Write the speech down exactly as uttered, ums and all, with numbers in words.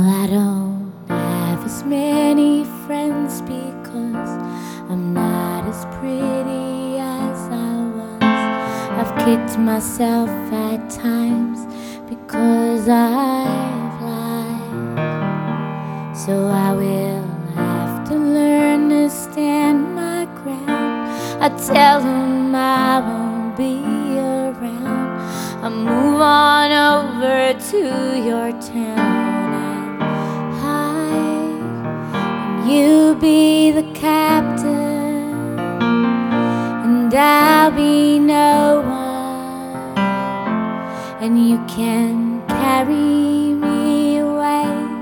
I don't have as many friends because I'm not as pretty as I was. I've kicked myself at times because I've lied. So I will have to learn to stand my ground. I tell them I won't be around. I move on over to your town and hide. You be the captain and I'll be no one, and you can carry